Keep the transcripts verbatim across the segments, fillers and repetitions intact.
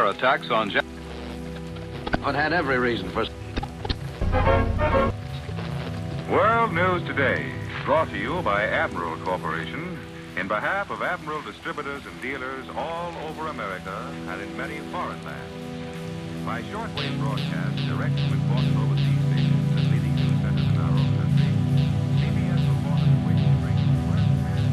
attacks on Japan. But had every reason for... World News Today, brought to you by Admiral Corporation, in behalf of Admiral distributors and dealers all over America and in many foreign lands. By shortwave broadcast direct to important overseas stations and leading news centers in our own country, C B S reporters wish to bring you first-hand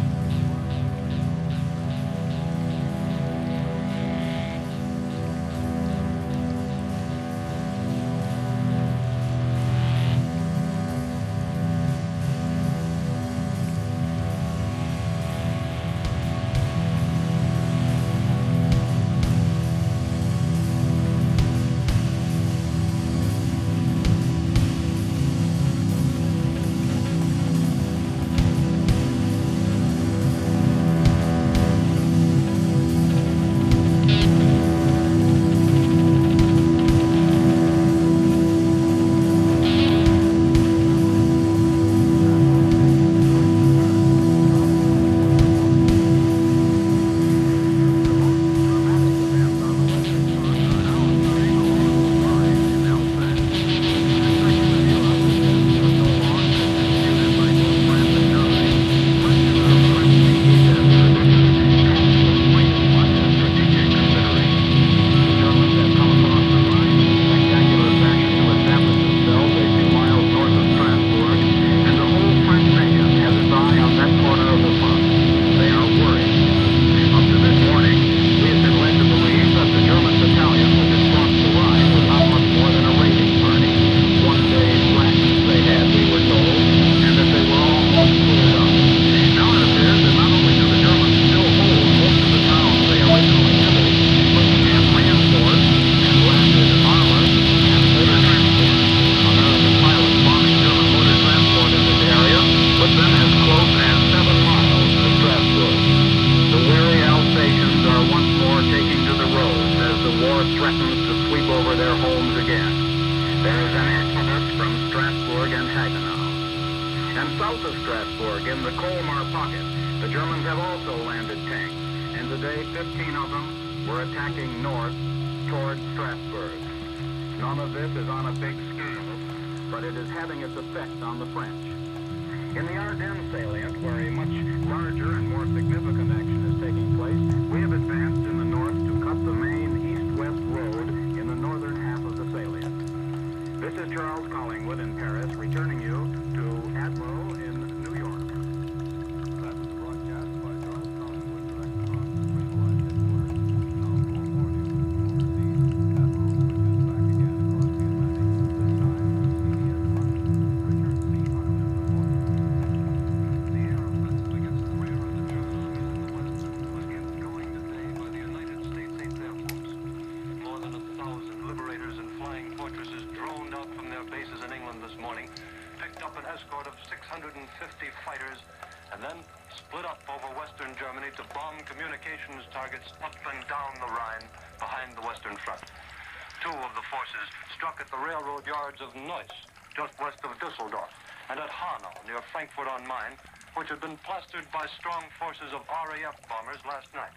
which had been plastered by strong forces of R A F bombers last night.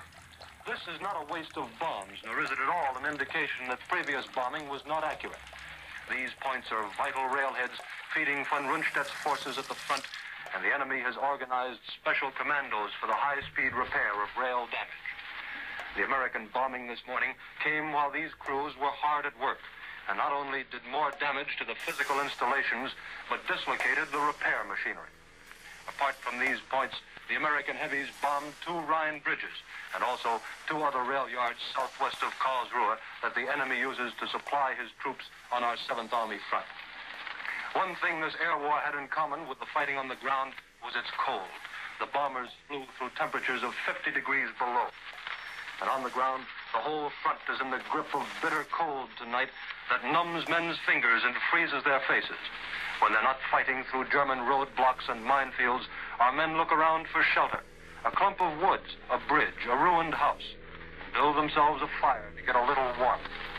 This is not a waste of bombs, nor is it at all an indication that previous bombing was not accurate. These points are vital railheads feeding von Rundstedt's forces at the front, and the enemy has organized special commandos for the high-speed repair of rail damage. The American bombing this morning came while these crews were hard at work, and not only did more damage to the physical installations, but dislocated the repair machinery. Apart from these points, the American heavies bombed two Rhine bridges and also two other rail yards southwest of Karlsruhe that the enemy uses to supply his troops on our seventh Army front. One thing this air war had in common with the fighting on the ground was its cold. The bombers flew through temperatures of fifty degrees below. And on the ground, the whole front is in the grip of bitter cold tonight that numbs men's fingers and freezes their faces. When they're not fighting through German roadblocks and minefields, our men look around for shelter. A clump of woods, a bridge, a ruined house. Build themselves a fire to get a little warmth.